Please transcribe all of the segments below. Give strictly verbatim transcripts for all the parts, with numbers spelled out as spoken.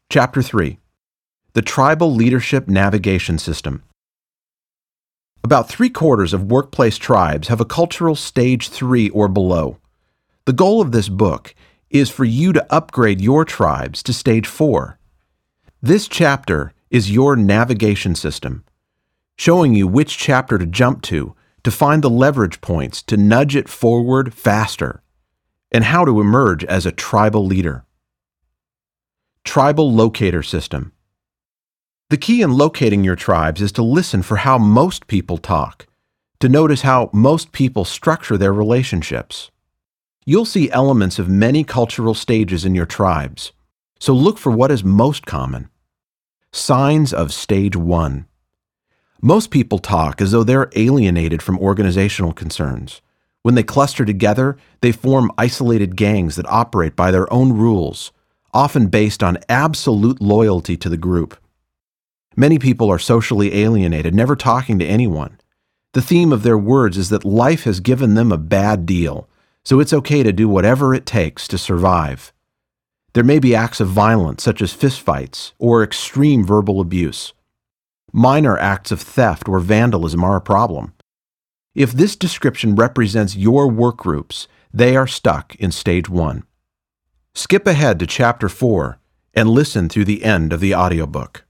Chapter three. The Tribal Leadership Navigation System. About three-quarters of workplace tribes have a cultural stage three or below. The goal of this book is for you to upgrade your tribes to stage four. This chapter is your navigation system, showing you which chapter to jump to to find the leverage points to nudge it forward faster, and how to emerge as a tribal leader. Tribal Locator System. The key in locating your tribes is to listen for how most people talk, to notice how most people structure their relationships. You'll see elements of many cultural stages in your tribes, so look for what is most common. Signs of Stage one. Most people talk as though they're alienated from organizational concerns. When they cluster together, they form isolated gangs that operate by their own rules, often based on absolute loyalty to the group. Many people are socially alienated, never talking to anyone. The theme of their words is that life has given them a bad deal, so it's okay to do whatever it takes to survive. There may be acts of violence, such as fistfights or extreme verbal abuse. Minor acts of theft or vandalism are a problem. If this description represents your work groups, they are stuck in stage one. Skip ahead to chapter four and listen through the end of the audiobook.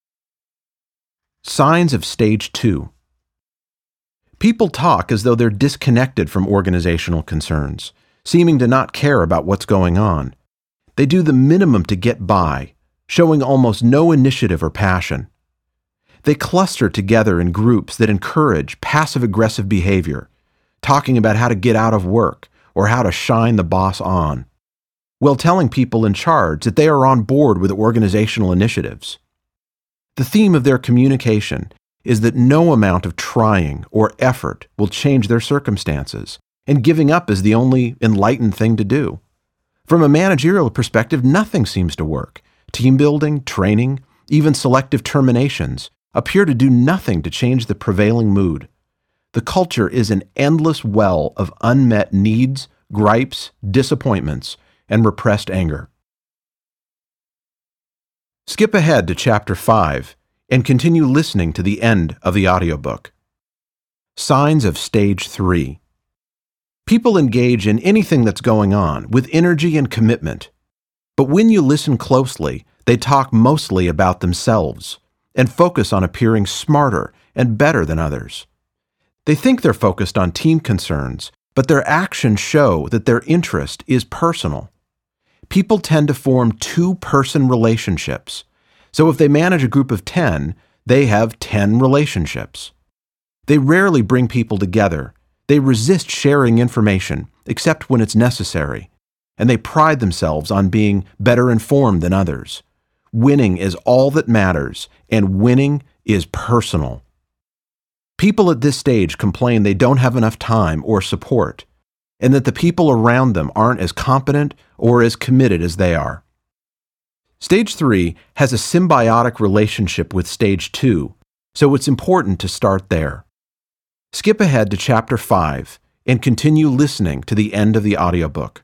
Signs of Stage two. People talk as though they're disconnected from organizational concerns, seeming to not care about what's going on. They do the minimum to get by, showing almost no initiative or passion. They cluster together in groups that encourage passive-aggressive behavior, talking about how to get out of work or how to shine the boss on, while telling people in charge that they are on board with organizational initiatives. The theme of their communication is that no amount of trying or effort will change their circumstances, and giving up is the only enlightened thing to do. From a managerial perspective, nothing seems to work. Team building, training, even selective terminations appear to do nothing to change the prevailing mood. The culture is an endless well of unmet needs, gripes, disappointments, and repressed anger. Skip ahead to chapter five and continue listening to the end of the audiobook. Signs of Stage three. People engage in anything that's going on with energy and commitment, but when you listen closely, they talk mostly about themselves and focus on appearing smarter and better than others. They think they're focused on team concerns, but their actions show that their interest is personal. People tend to form two-person relationships, so if they manage a group of ten, they have ten relationships. They rarely bring people together. They resist sharing information, except when it's necessary, and they pride themselves on being better informed than others. Winning is all that matters, and winning is personal. People at this stage complain they don't have enough time or support, and that the people around them aren't as competent or as committed as they are. Stage three has a symbiotic relationship with Stage two, so it's important to start there. Skip ahead to chapter five and continue listening to the end of the audiobook.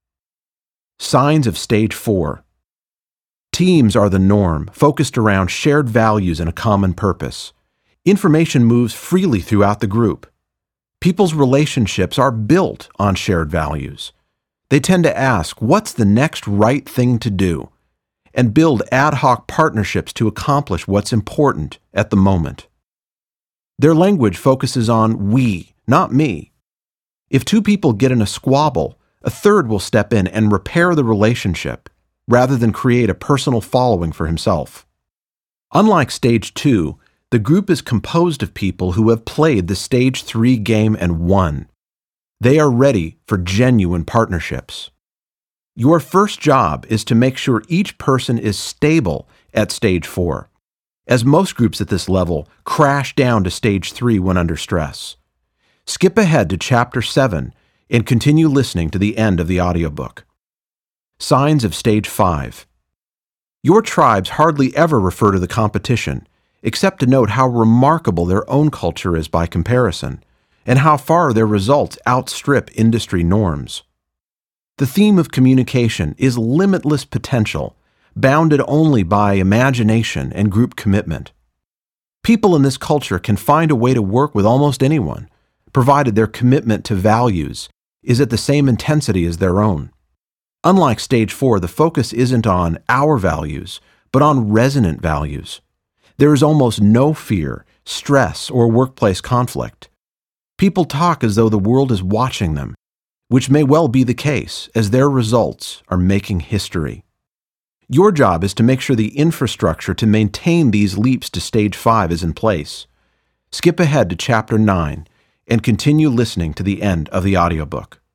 Signs of Stage four. Teams are the norm, focused around shared values and a common purpose. Information moves freely throughout the group. People's relationships are built on shared values. They tend to ask, what's the next right thing to do? And build ad hoc partnerships to accomplish what's important at the moment. Their language focuses on we, not me. If two people get in a squabble, a third will step in and repair the relationship, rather than create a personal following for himself. Unlike Stage two, the group is composed of people who have played the Stage three game and won. They are ready for genuine partnerships. Your first job is to make sure each person is stable at Stage four, as most groups at this level crash down to Stage three when under stress. Skip ahead to chapter seven and continue listening to the end of the audiobook. Signs of Stage five. Your tribes hardly ever refer to the competition, except to note how remarkable their own culture is by comparison, and how far their results outstrip industry norms. The theme of communication is limitless potential, bounded only by imagination and group commitment. People in this culture can find a way to work with almost anyone, provided their commitment to values is at the same intensity as their own. Unlike Stage four, the focus isn't on our values, but on resonant values. There is almost no fear, stress, or workplace conflict. People talk as though the world is watching them, which may well be the case, as their results are making history. Your job is to make sure the infrastructure to maintain these leaps to Stage five is in place. Skip ahead to Chapter nine and continue listening to the end of the audiobook.